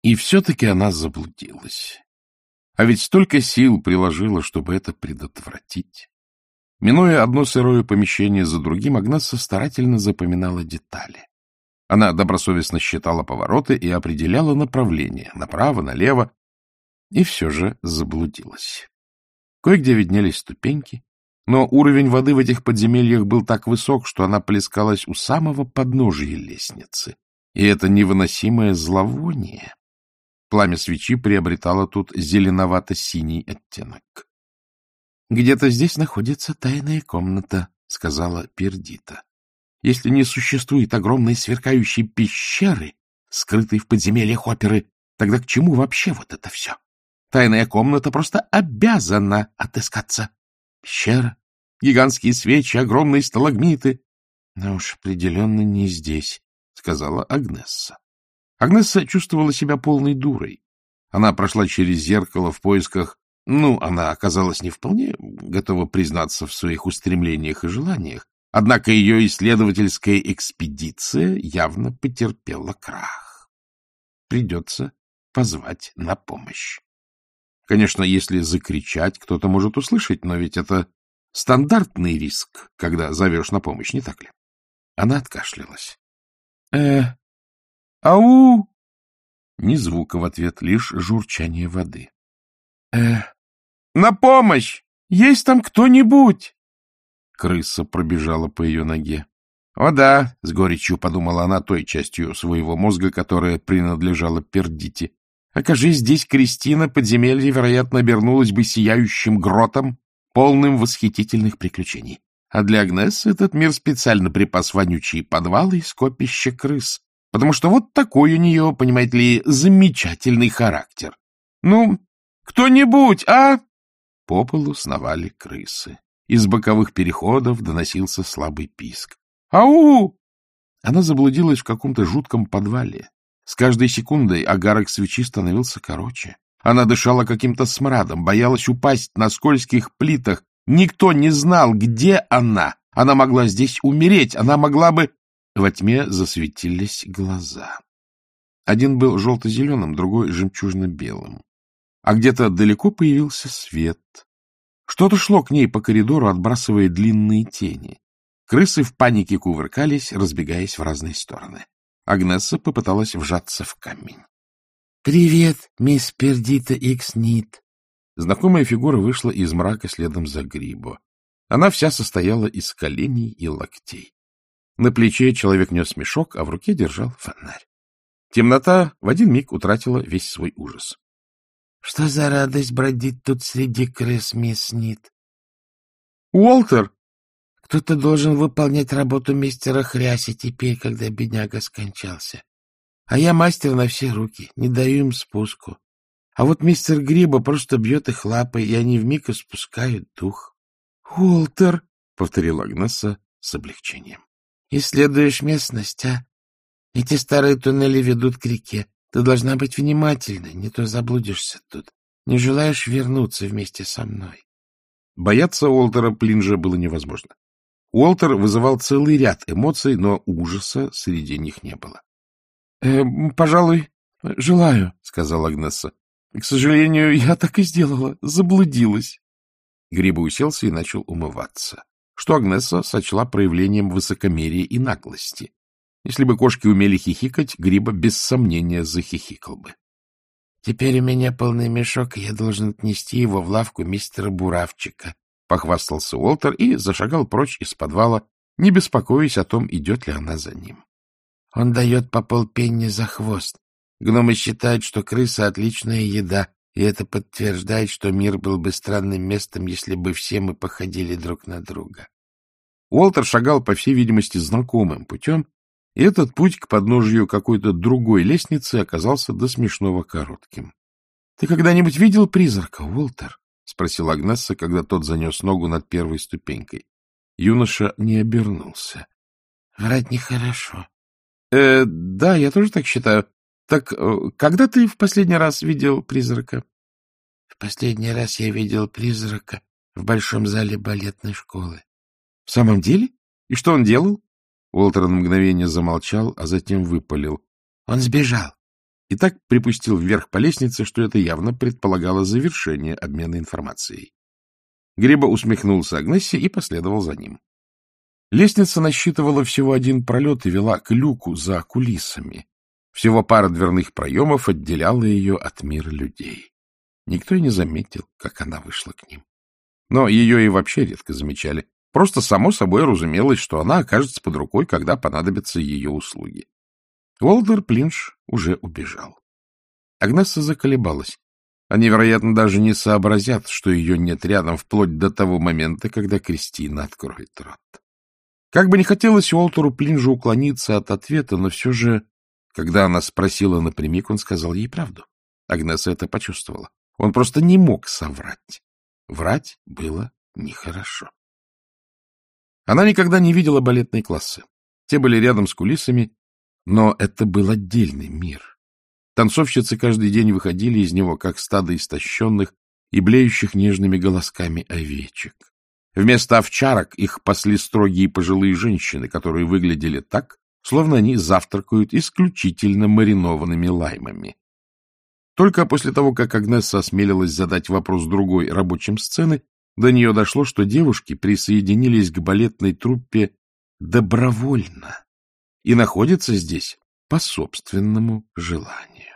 И все-таки она заблудилась. А ведь столько сил приложила, чтобы это предотвратить. Минуя одно сырое помещение за другим, Агнесса старательно запоминала детали. Она добросовестно считала повороты и определяла направление — направо, налево, и все же заблудилась. Кое-где виднелись ступеньки, но уровень воды в этих подземельях был так высок, что она плескалась у самого подножия лестницы, и это невыносимое зловоние. Пламя свечи приобретало тут зеленовато-синий оттенок. — Где-то здесь находится тайная комната, — сказала Пердита. — Если не существует огромной сверкающей пещеры, скрытой в подземельях оперы, тогда к чему вообще вот это все? Тайная комната просто обязана отыскаться. Пещера, гигантские свечи, огромные сталагмиты. — Ну уж определенно не здесь, — сказала Агнесса. Агнесса чувствовала себя полной дурой. Она прошла через зеркало в поисках... она оказалась не вполне готова признаться в своих устремлениях и желаниях, однако ее исследовательская экспедиция явно потерпела крах. Придется позвать на помощь. Конечно, если закричать, кто-то может услышать, но ведь это стандартный риск, когда зовешь на помощь, не так ли? Она откашлялась. Ау! Ни звука в ответ, лишь журчание воды. На помощь! Есть там кто-нибудь? Крыса пробежала по ее ноге. О да, с горечью подумала она той частью своего мозга, которая принадлежала Пердите. Окажись здесь Кристина, подземелье, вероятно, обернулось бы сияющим гротом, полным восхитительных приключений. А для Агнессы этот мир специально припас вонючие подвалы и скопища крыс, потому что вот такой у нее, понимаете ли, замечательный характер. Ну, кто-нибудь, а? По полу сновали крысы. Из боковых переходов доносился слабый писк. Ау! Она заблудилась в каком-то жутком подвале. С каждой секундой огарок свечи становился короче. Она дышала каким-то смрадом, боялась упасть на скользких плитах. Никто не знал, где она. Она могла здесь умереть, она могла бы... Во тьме засветились глаза. Один был желто-зеленым, другой — жемчужно-белым. А где-то далеко появился свет. Что-то шло к ней по коридору, отбрасывая длинные тени. Крысы в панике кувыркались, разбегаясь в разные стороны. Агнесса попыталась вжаться в камень. — Привет, мисс Пердита Икснит. Знакомая фигура вышла из мрака следом за Грибо. Она вся состояла из коленей и локтей. На плече человек нес мешок, а в руке держал фонарь. Темнота в один миг утратила весь свой ужас. — Что за радость бродить тут среди крыс, мисс Снит? — Уолтер! Кто-то должен выполнять работу мистера Хряси теперь, когда бедняга скончался. А я мастер на все руки, не даю им спуску. А вот мистер Гриба просто бьет их лапой, и они вмиг испускают дух. — Уолтер! — повторила Агнесса с облегчением. — Исследуешь местность, а? Эти старые туннели ведут к реке. Ты должна быть внимательной, не то заблудишься тут. Не желаешь вернуться вместе со мной? Бояться Уолтера Плинжа было невозможно. Уолтер вызывал целый ряд эмоций, но ужаса среди них не было. — Пожалуй, желаю, — сказала Агнесса. — К сожалению, я так и сделала, заблудилась. Гриба уселся и начал умываться, что Агнесса сочла проявлением высокомерия и наглости. Если бы кошки умели хихикать, Гриба без сомнения захихикал бы. — Теперь у меня полный мешок, и я должен отнести его в лавку мистера Буравчика, — похвастался Уолтер и зашагал прочь из подвала, не беспокоясь о том, идет ли она за ним. Он дает по полпенни за хвост. Гномы считают, что крыса — отличная еда, и это подтверждает, что мир был бы странным местом, если бы все мы походили друг на друга. Уолтер шагал, по всей видимости, знакомым путем, и этот путь к подножию какой-то другой лестницы оказался до смешного коротким. — Ты когда-нибудь видел призрака, Уолтер? — спросила Агнесса, когда тот занес ногу над первой ступенькой. Юноша не обернулся. — Врать нехорошо. — Да, я тоже так считаю. Так когда ты в последний раз видел призрака? — В последний раз я видел призрака в большом зале балетной школы. — В самом деле? И что он делал? Уолтер на мгновение замолчал, а затем выпалил. — Он сбежал. и так припустил вверх по лестнице, что это явно предполагало завершение обмена информацией. Гриба усмехнулся Агнессе и последовал за ним. Лестница насчитывала всего один пролет и вела к люку за кулисами. Всего пара дверных проемов отделяла ее от мира людей. Никто и не заметил, как она вышла к ним. Но ее и вообще редко замечали. Просто само собой разумелось, что она окажется под рукой, когда понадобятся ее услуги. Уолтер Плинш уже убежал. Агнесса заколебалась. Они, вероятно, даже не сообразят, что ее нет рядом вплоть до того момента, когда Кристина откроет рот. Как бы не хотелось Уолтеру Плинжу уклониться от ответа, но все же, когда она спросила напрямик, он сказал ей правду. Агнесса это почувствовала. Он просто не мог соврать. Врать было нехорошо. Она никогда не видела балетные классы. Те были рядом с кулисами, но это был отдельный мир. Танцовщицы каждый день выходили из него, как стадо истощенных и блеющих нежными голосками овечек. Вместо овчарок их пасли строгие пожилые женщины, которые выглядели так, словно они завтракают исключительно маринованными лаймами. Только после того, как Агнесса осмелилась задать вопрос другой рабочим сцены, до нее дошло, что девушки присоединились к балетной труппе добровольно и находятся здесь по собственному желанию.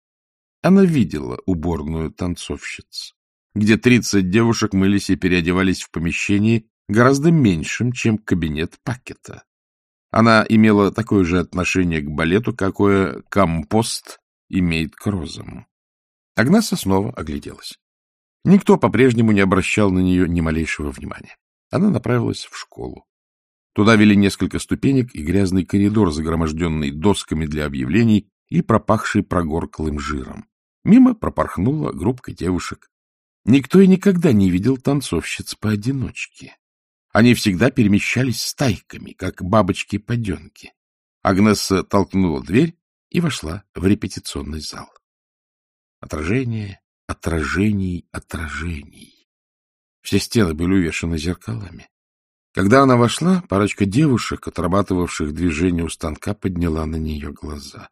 Она видела уборную танцовщиц, где 30 девушек мылись и переодевались в помещении гораздо меньшем, чем кабинет Пакета. Она имела такое же отношение к балету, какое компост имеет к розам. Агнесса снова огляделась. Никто по-прежнему не обращал на нее ни малейшего внимания. Она направилась в школу. Туда вели несколько ступенек и грязный коридор, загроможденный досками для объявлений и пропахший прогорклым жиром. Мимо пропорхнула группка девушек. Никто и никогда не видел танцовщиц поодиночке. Они всегда перемещались стайками, как бабочки-поденки. Агнесса толкнула дверь и вошла в репетиционный зал. Отражение, отражений, отражений. Все стены были увешаны зеркалами. Когда она вошла, парочка девушек, отрабатывавших движение у станка, подняла на нее глаза.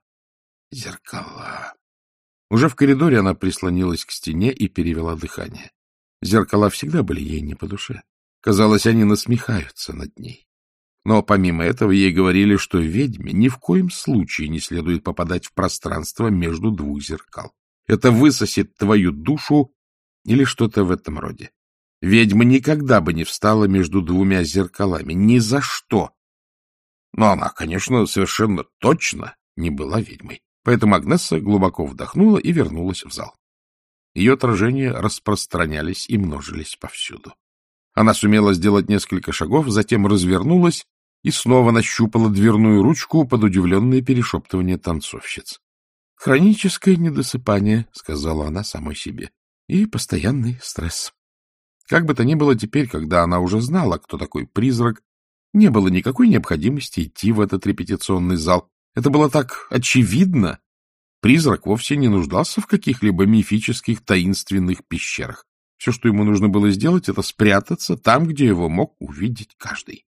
Зеркала. Уже в коридоре она прислонилась к стене и перевела дыхание. Зеркала всегда были ей не по душе. Казалось, они насмехаются над ней. Но помимо этого ей говорили, что ведьме ни в коем случае не следует попадать в пространство между двух зеркал. Это высосет твою душу или что-то в этом роде. Ведьма никогда бы не встала между двумя зеркалами. Ни за что. Но она, конечно, совершенно точно не была ведьмой. Поэтому Агнесса глубоко вдохнула и вернулась в зал. Ее отражения распространялись и множились повсюду. Она сумела сделать несколько шагов, затем развернулась и снова нащупала дверную ручку под удивленное перешептывание танцовщиц. — Хроническое недосыпание, — сказала она самой себе, — и постоянный стресс. Как бы то ни было теперь, когда она уже знала, кто такой призрак, не было никакой необходимости идти в этот репетиционный зал. Это было так очевидно. Призрак вовсе не нуждался в каких-либо мифических таинственных пещерах. Все, что ему нужно было сделать, это спрятаться там, где его мог увидеть каждый.